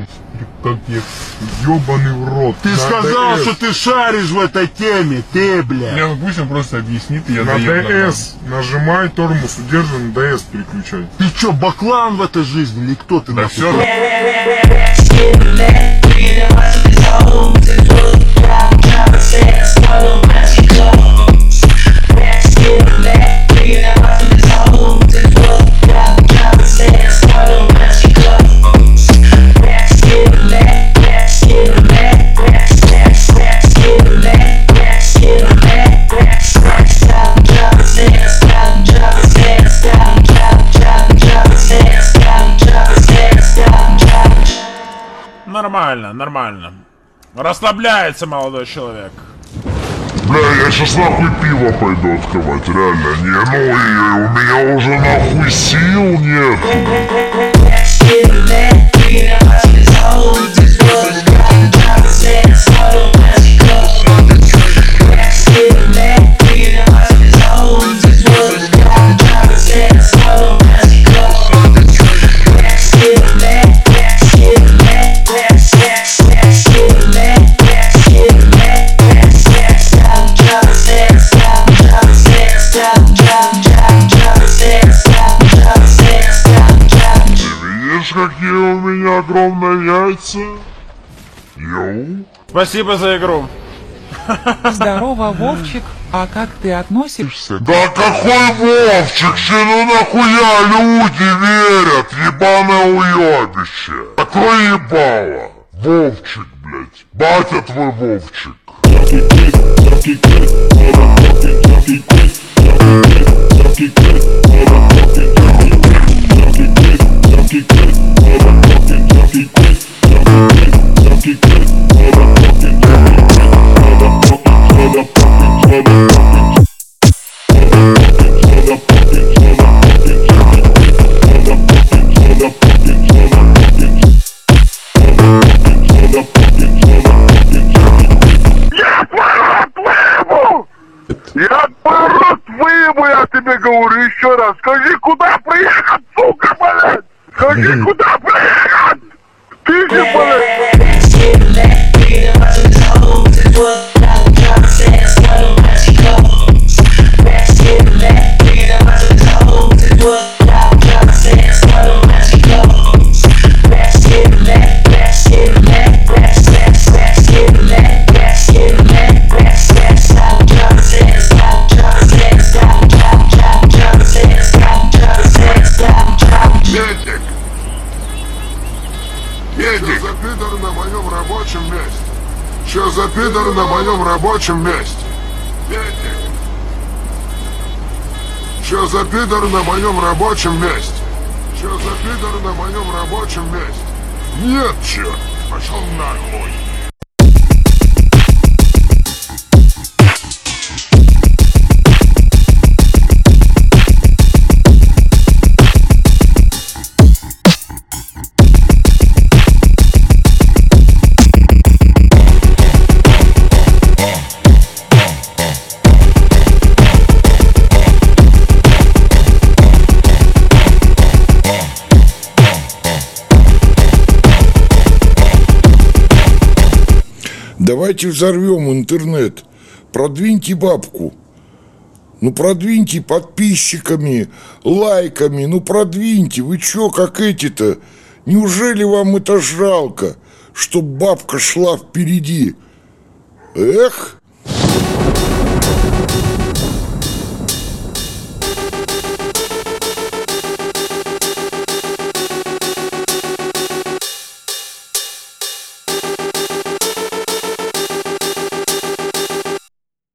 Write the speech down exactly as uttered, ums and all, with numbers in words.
Как я ёбаный в рот. Ты На сказал, ДС. что ты шаришь в этой теме, ты, бля. Я, ну пусть он просто объяснит, и я На доеду ДС нажимай, тормоз удержан, ДС переключай. Ты чё, баклан в этой жизни или кто ты? Да нахуй? все. Нормально, нормально. Расслабляется молодой человек. Бля, я сейчас нахуй пиво пойду открывать, реально. Не, ну и у меня уже нахуй сил нет. Видишь, какие у меня огромные яйца? Йоу. Спасибо за игру. Здорово, Вовчик. А как ты относишься? Да какой Вовчик, че ну нахуя люди верят, ебаное уебище. Какое ебало? Вовчик, блять. Батя твой Вовчик. Я твой рот выебу, я тебе говорю еще раз. Скажи, куда приехать, сука, блядь? Скажи, куда приехать? Ты же, блядь. Медик! Медик! Что за пидор на моем рабочем месте? Что за пидор на моем рабочем месте? Медик! Что за пидор на моем рабочем месте? Что за пидор на моем рабочем месте? Нет, черт! Пошел нахуй! Давайте взорвем интернет. Продвиньте бабку. Ну продвиньте подписчиками, лайками. Ну продвиньте. Вы чё, как эти-то? Неужели вам это жалко, чтоб бабка шла впереди? Эх!